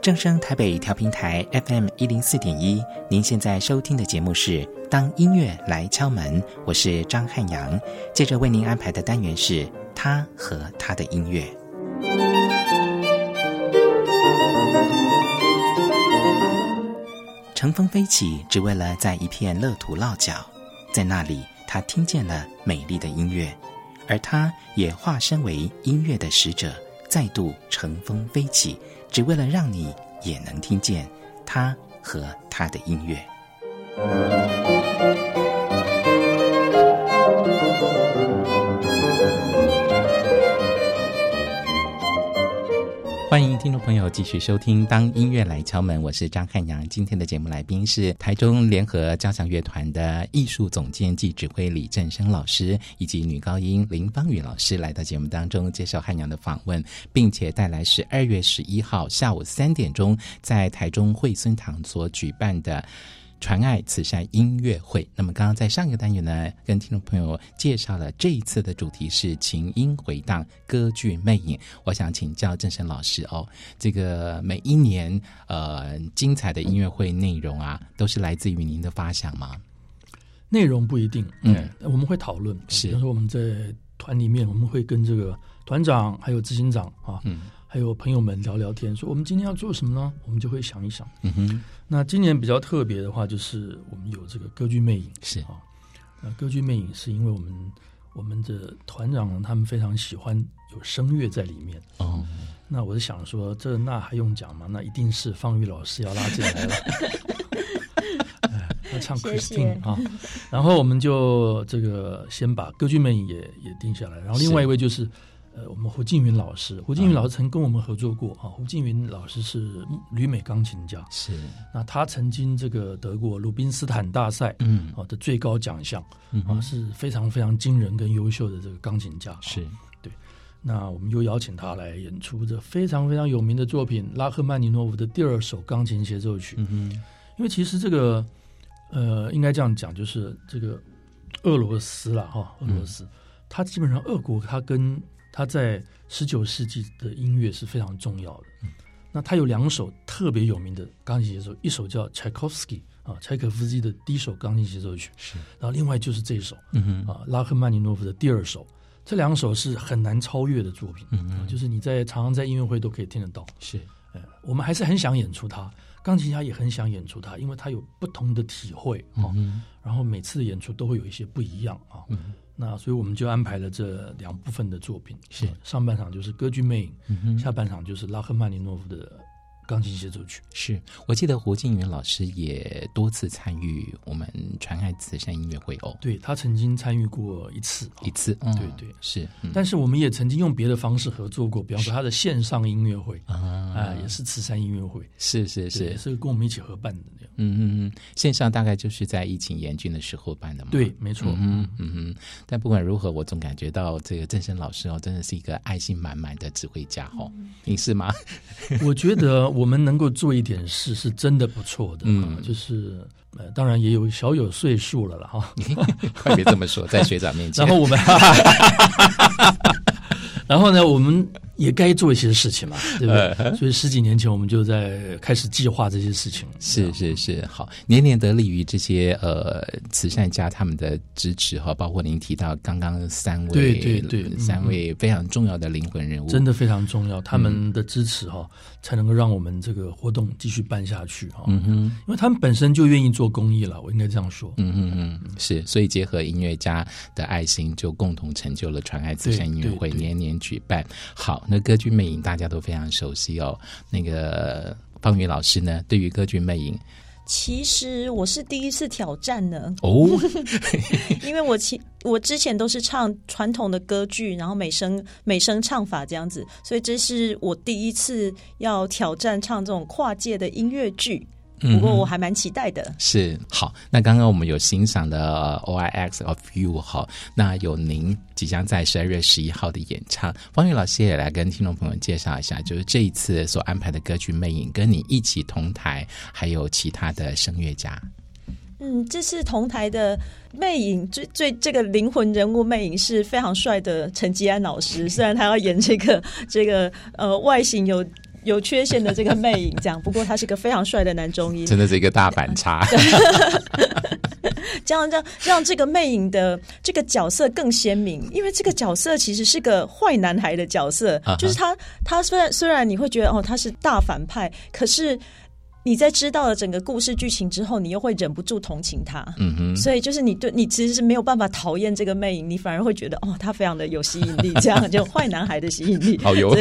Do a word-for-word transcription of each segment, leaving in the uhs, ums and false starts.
正声台北调频台 F M 一零四点一，您现在收听的节目是《当音乐来敲门》，我是张汉阳。接着为您安排的单元是他和他的音乐。乘风飞起，只为了在一片乐土落脚，在那里，他听见了美丽的音乐，而他也化身为音乐的使者，再度乘风飞起，只为了让你也能听见他和他的音乐。欢迎听众朋友继续收听当音乐来敲门，我是张汉阳。今天的节目来宾是台中联合交响乐团的艺术总监暨指挥李振声老师，以及女高音林芳雨老师来到节目当中接受汉阳的访问，并且带来十二月十一号下午三点钟在台中惠孙堂所举办的传爱慈善音乐会。那么刚刚在上一个单元呢，跟听众朋友介绍了这一次的主题是琴音回荡歌剧魅影。我想请教振声老师哦，这个每一年呃精彩的音乐会内容啊，都是来自于您的发想吗？ 内容不一定，嗯，我们会讨论。是，比如说我们在团里面，我们会跟这个团长还有执行长啊，嗯，还有朋友们聊聊天，说我们今天要做什么呢？我们就会想一想。嗯哼。那今年比较特别的话，就是我们有这个歌剧魅影，是啊。那歌剧魅影是因为我们我们的团长他们非常喜欢有声乐在里面哦。那我是想说，这那还用讲吗？那一定是芳雨老师要拉进来了。要唱 Christine 啊，然后我们就这个先把歌剧魅影也也定下来，然后另外一位就是呃我们胡静云老师，胡静云老师曾跟我们合作过啊。胡静云老师是旅美钢琴家，是那他曾经这个得过鲁宾斯坦大赛嗯啊的最高奖项啊，是非常非常惊人跟优秀的这个钢琴家，是对。那我们又邀请他来演出这非常非常有名的作品拉赫曼尼诺夫的第二首钢琴协奏曲，嗯哼，因为其实这个。呃，应该这样讲，就是这个俄罗斯啦，哈，俄罗斯，嗯、它基本上俄国，它跟它在十九世纪的音乐是非常重要的。嗯、那它有两首特别有名的钢琴协奏，一首叫柴可夫斯基啊，柴可夫斯基的第一首钢琴协奏曲，是，然后另外就是这首，嗯、啊，拉赫曼尼诺夫的第二首，这两首是很难超越的作品，嗯啊、就是你在常常在音乐会都可以听得到。是，呃，我们还是很想演出它。钢琴家也很想演出它，因为它有不同的体会啊、嗯，然后每次的演出都会有一些不一样啊。嗯、那所以我们就安排了这两部分的作品，是上半场就是歌剧魅影，嗯、下半场就是拉赫曼尼诺夫的钢琴协奏曲。是我记得胡静云老师也多次参与我们传爱慈善音乐会哦， 对他曾经参与过一次， 一次， 嗯、对对是、 嗯。 但是我们也曾经用别的方式合作过，比方说他的线上音乐会啊、呃，也是慈善音乐会， 是是是， 也是跟我们一起合办的那样。 嗯嗯嗯，线上大概就是在疫情严峻的时候办的嘛。 对，没错。 嗯嗯嗯。但不管如何，我总感觉到这个振声老师哦，真的是一个爱心满满的指挥家哦。嗯、你是吗？ 我觉得我们能够做一点事是真的不错的，嗯，就是呃，当然也有小有岁数了了哈， 快别这么说，在学长面前。 然后我们，然后呢，我们也该做一些事情嘛，对不对？呃、所以十几年前我们就在开始计划这些事情。 是是是，好，年年得力于这些呃慈善家他们的支持哈，包括您提到刚刚三位， 对对对， 三位非常重要的灵魂人物， 真的非常重要，他们的支持哈，才能够让我们这个活动继续办下去哈。嗯哼，因为他们本身就愿意做公益了，我应该这样说。 嗯哼嗯，是，所以结合音乐家的爱心，就共同成就了传爱慈善音乐会，年年举办。好，那歌剧魅影大家都非常熟悉哦。那个芳雨老师呢，对于歌剧魅影， 其实我是第一次挑战呢。 哦， 因为我其我之前都是唱传统的歌剧，然后美声美声唱法这样子，所以这是我第一次要挑战唱这种跨界的音乐剧。不过我还蛮期待的。 嗯、是好，那刚刚我们有欣赏的 O I X of You 好，那有您即将在十二月十一号的演唱，芳雨老师也来跟听众朋友介绍一下，就是这一次所安排的歌剧魅影，跟你一起同台，还有其他的声乐家。 嗯，这次同台的魅影最最这个灵魂人物魅影是非常帅的陈吉安老师，虽然他要演这个这个呃外形有有缺陷的这个魅影，这样。不过他是个非常帅的男中音， 真的是一个大反差。 这样让让这个魅影的这个角色更鲜明，因为这个角色其实是个坏男孩的角色，啊、就是他他虽然虽然你会觉得哦他是大反派，可是你在知道了整个故事剧情之后，你又会忍不住同情他。嗯哼，所以就是你对你其实是没有办法讨厌这个魅影，你反而会觉得哦他非常的有吸引力，这样就坏男孩的吸引力。 好有。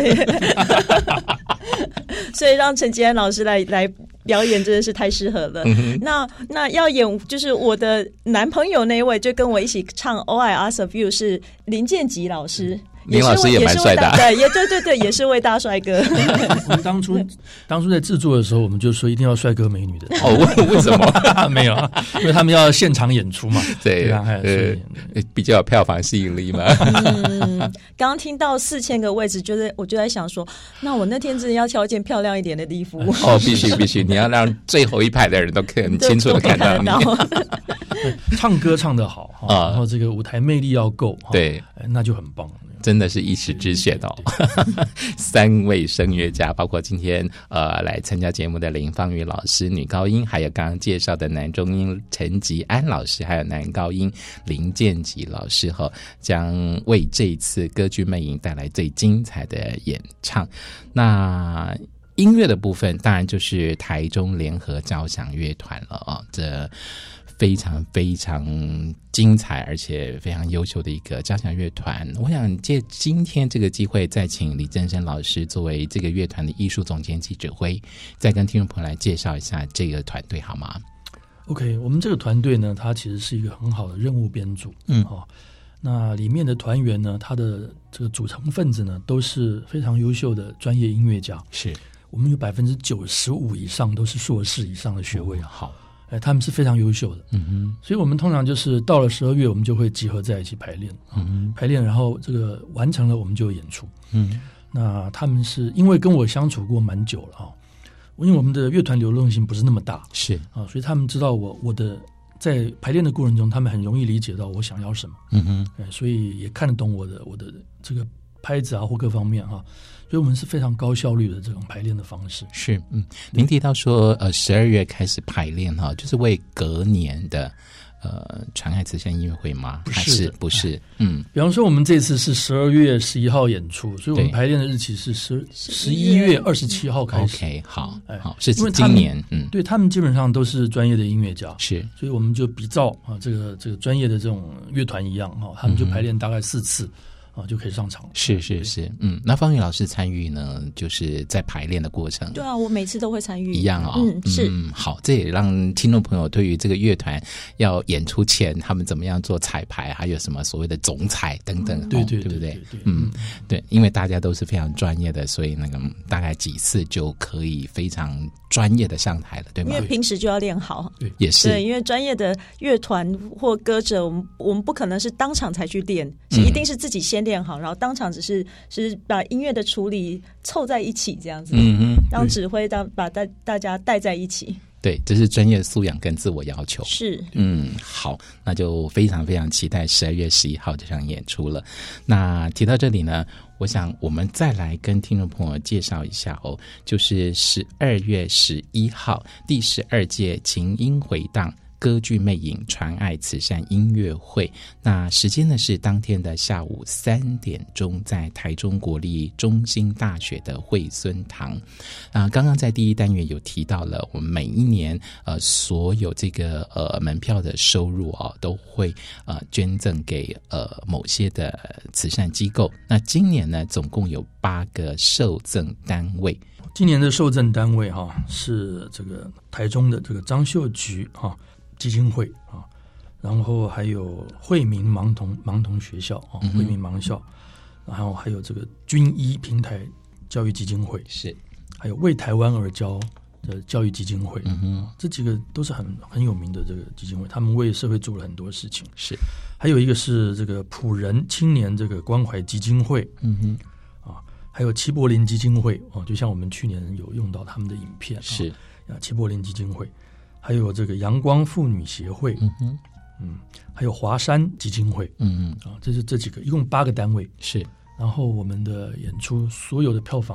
所以让陈吉安老师来来表演真的是太适合了。嗯、那那要演就是我的男朋友那一位，就跟我一起唱 All I Ask of You 是林建吉老师。 林老师也蛮帅的、啊， 对，也对对对，也是位大帅哥。 我们当初当初在制作的时候，我们就说一定要帅哥美女的。 哦，为为什么？ 没有，因为他们要现场演出嘛。 对，呃，比较有票房吸引力嘛。 嗯，刚刚听到四千个位置，就是我就在想说，那我那天真的要挑一件漂亮一点的礼服。 哦，必须必须，你要让最后一排的人都可以很清楚的看到你。 唱歌唱得好啊，然后这个舞台魅力要够， 对， 那就很棒。 真的是一时之选哦。三位声乐家，包括今天呃来参加节目的林芳瑜老师女高音，还有刚刚介绍的男中音陈吉安老师，还有男高音林建吉老师哈，将为这一次歌剧魅影带来最精彩的演唱。那音乐的部分当然就是台中联合交响乐团了啊、哦，这非常非常精彩而且非常优秀的一个交响乐团。我想借今天这个机会，再请李正生老师作为这个乐团的艺术总监及指挥，再跟听众朋友来介绍一下这个团队好吗？ OK， 我们这个团队呢，它其实是一个很好的任务编组。嗯，哦，那里面的团员呢，它的这个组成分子呢，都是非常优秀的专业音乐家。 是我们有百分之九十五以上都是硕士以上的学位。 哦、好。 哎，他们是非常优秀的，嗯哼，所以我们通常就是到了十二月，我们就会集合在一起排练，嗯哼，排练，然后这个完成了，我们就演出，嗯，那他们是因为跟我相处过蛮久了啊，因为我们的乐团流动性不是那么大， 是啊，所以他们知道我我的在排练的过程中，他们很容易理解到我想要什么，嗯哼，哎，所以也看得懂我的我的这个拍子啊或各方面哈、啊。所以我们是非常高效率的这种排练的方式。 是，嗯，您提到说，呃，十二月开始排练哈，就是为隔年的呃传爱慈善音乐会吗？ 不是， 还是不是？嗯， 比方说我们这次是十二月十一号演出，所以我们排练的日期是十十一月二十七号开始。 OK， 好，哎，好，是今年，嗯， 对他们基本上都是专业的音乐家， 是， 所以我们就比照啊这个这个专业的这种乐团一样哈，他们就排练大概四次。嗯啊，就可以上场。 是是是，嗯，那芳瑜老师参与呢，就是在排练的过程。 对啊，我每次都会参与。 一样哦， 嗯，是。 嗯，好，这也让听众朋友对于这个乐团要演出前他们怎么样做彩排，还有什么所谓的总彩等等， 嗯、对对对不对？ 对， 嗯，对，因为大家都是非常专业的，所以那个大概几次就可以非常专业的上台了，对吗？ 因为平时就要练好。 对， 也是。 对，因为专业的乐团或歌者，我们我们不可能是当场才去练，是一定是自己先练好，然后当场只是是把音乐的处理凑在一起这样子，嗯嗯，让指挥当把大大家带在一起。 对，这是专业素养跟自我要求。 是， 嗯，好，那就非常非常期待十二月十一号这场演出了。那提到这里呢，我想我们再来跟听众朋友介绍一下哦，就是十二月十一号第十二届琴音回荡歌剧魅影传爱慈善音乐会，那时间呢是当天的下午三点钟，在台中国立中兴大学的惠孙堂。啊，刚刚在第一单元有提到了，我们每一年呃所有这个呃门票的收入哦，都会呃捐赠给呃某些的慈善机构。那今年呢，总共有八个受赠单位。 今年的受赠单位哈、啊、是这个台中的这个张秀菊哈。啊基金会啊，然后还有惠民盲童盲童学校啊，惠民盲校，然后还有这个军医平台教育基金会， 是， 还有为台湾而教的教育基金会，嗯哼，这几个都是很很有名的这个基金会，他们为社会做了很多事情。 是， 还有一个是这个辅仁青年这个关怀基金会，嗯哼，啊，还有齐柏林基金会哦，就像我们去年有用到他们的影片， 是啊，齐柏林基金会。还有这个阳光妇女协会，嗯哼，嗯，还有华山基金会，嗯嗯，啊，这是这几个，一共八个单位， 是。 然后我们的演出所有的票房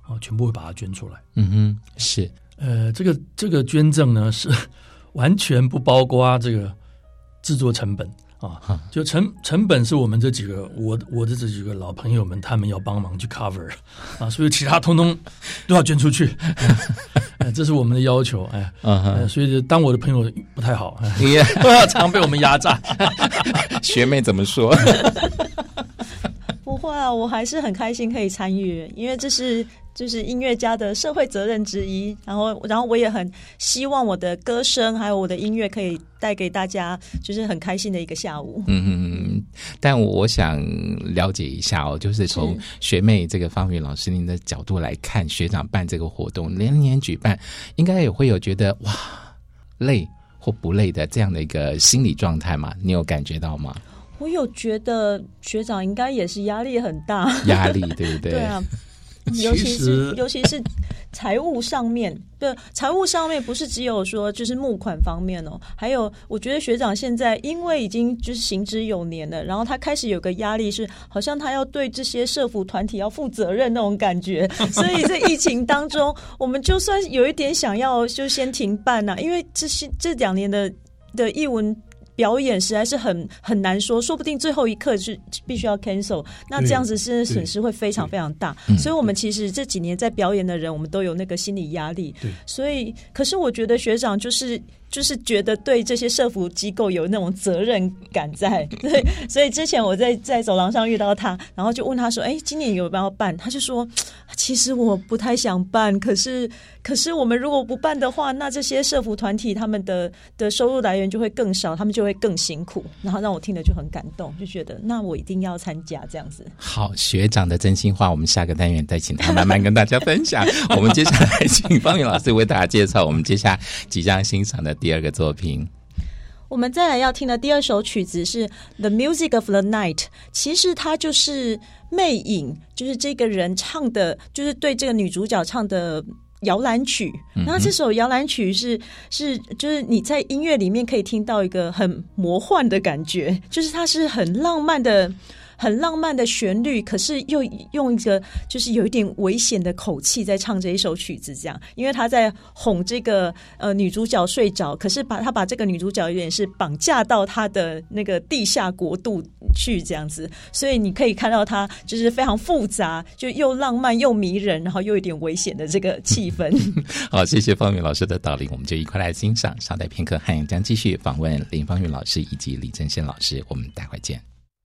啊，全部会把它捐出来。 嗯哼，是， 呃，这个这个捐赠呢是完全不包括这个制作成本啊，就成成本是我们这几个我我的这几个老朋友们他们要帮忙去 cover 啊，所以其他通通都要捐出去。哎，这是我们的要求，哎， 嗯哼， 呃所以当我的朋友不太好，哎 Yeah 常被我们压榨。 学妹怎么说？ 不会啊，我还是很开心可以参与，因为这是就是音乐家的社会责任之一。然后，然后我也很希望我的歌声还有我的音乐可以带给大家，就是很开心的一个下午。 嗯，但我想了解一下哦，就是从学妹这个方宇老师您的角度来看，学长办这个活动连年举办，应该也会有觉得哇累或不累的这样的一个心理状态嘛？你有感觉到吗？ 我有觉得学长应该也是压力很大， 压力对不对？ 对啊，尤其是尤其是财务上面，对，财务上面不是只有说就是募款方面哦，还有我觉得学长现在因为已经就是行之有年了，然后他开始有个压力是，好像他要对这些社福团体要负责任那种感觉，所以在疫情当中，我们就算有一点想要就先停办啊，因为这些这两年的的艺文表演实在是很很难说，说不定最后一刻是必须要 cancel， 那这样子是损失会非常非常大。所以我们其实这几年在表演的人，我们都有那个心理压力。所以，可是我觉得学长就是就是觉得对这些社福机构有那种责任感在，对，所以之前我在在走廊上遇到他，然后就问他说：“哎，今年有没有要办？”他就说：“其实我不太想办，可是可是我们如果不办的话，那这些社福团体他们的的收入来源就会更少，他们就会更辛苦。”然后让我听了就很感动，就觉得那我一定要参加这样子。 好，学长的真心话，我们下个单元再请他慢慢跟大家分享。我们接下来请方宇老师为大家介绍我们接下来即将欣赏的第二个作品。 我们再来要听的第二首曲子是 The Music of the Night， 其实它就是魅影，就是这个人唱的，就是对这个女主角唱的摇篮曲。那这首摇篮曲是是就是你在音乐里面可以听到一个很魔幻的感觉，就是它是很浪漫的很浪漫的旋律，可是又用一个就是有一点危险的口气在唱这一首曲子，这样，因为他在哄这个呃女主角睡着，可是把他把这个女主角有点是绑架到他的那个地下国度去，这样子，所以你可以看到他就是非常复杂，就又浪漫又迷人，然后又有点危险的这个气氛。 好，谢谢方宇老师的导领，我们就一块来欣赏。稍待片刻，汉阳将继续访问林方宇老师以及李正宪老师，我们待会见。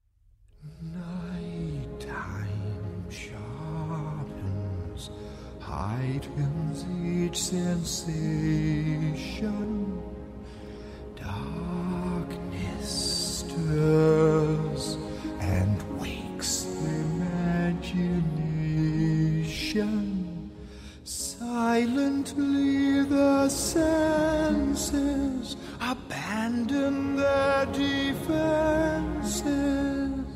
Heightens each sensation, darkness stirs and wakes imagination. Silently the senses abandon their defenses.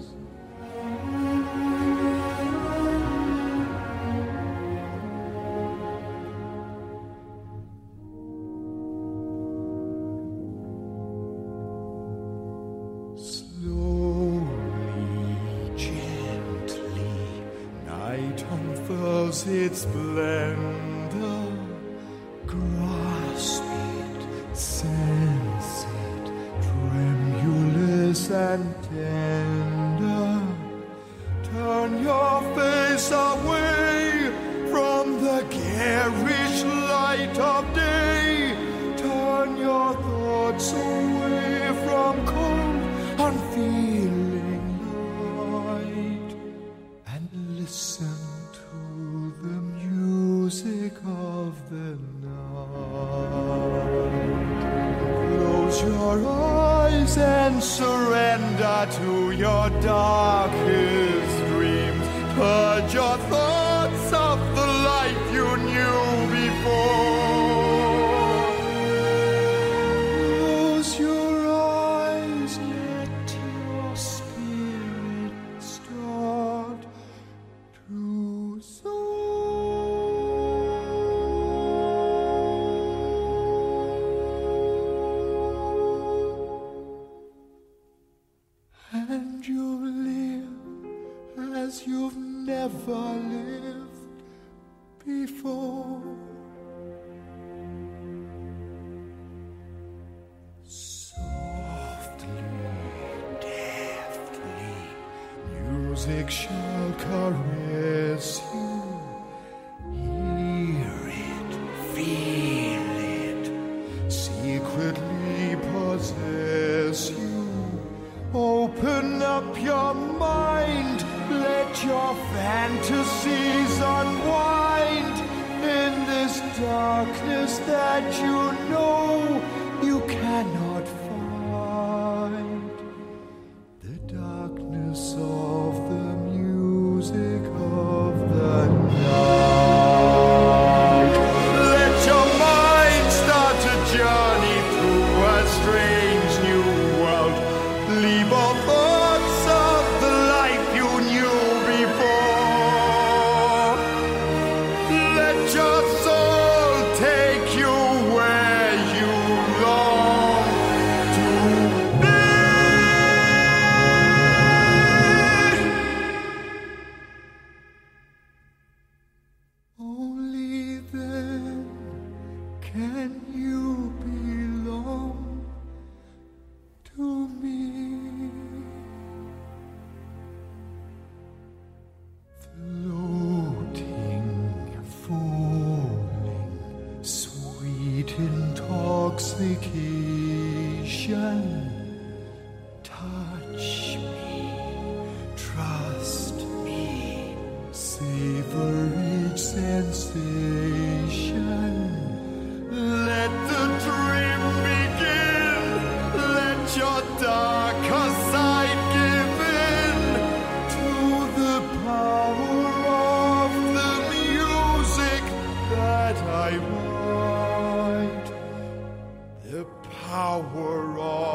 Its splendor, grasp it, sense it, tremulous and tender. Turn your face away from the garish light of day. Turn your thoughts away from cold, unfeeling light, and listen the music of the night. Close your eyes and surrender to your darkest dreams. Purge your thoughts of the life you knew before. Close your eyes, let your spirit start to soar. And you'll live as you've never lived music shall caress you. Hear it, feel it, secretly possess you. Open up your mind, let your fantasies unwind in this darkness that you know you cannot find. The darkness of the music of the night. Let your mind start a journey through a strange new world. Leave all thoughts of the life you knew before. Let your soul take you where you long to be. Only then can you belong to me. Floating, falling, sweet intoxication. Touch me, trust me, savor each sensation. Let the dream begin. Let your darker side give in to the power of the music that I write. The power of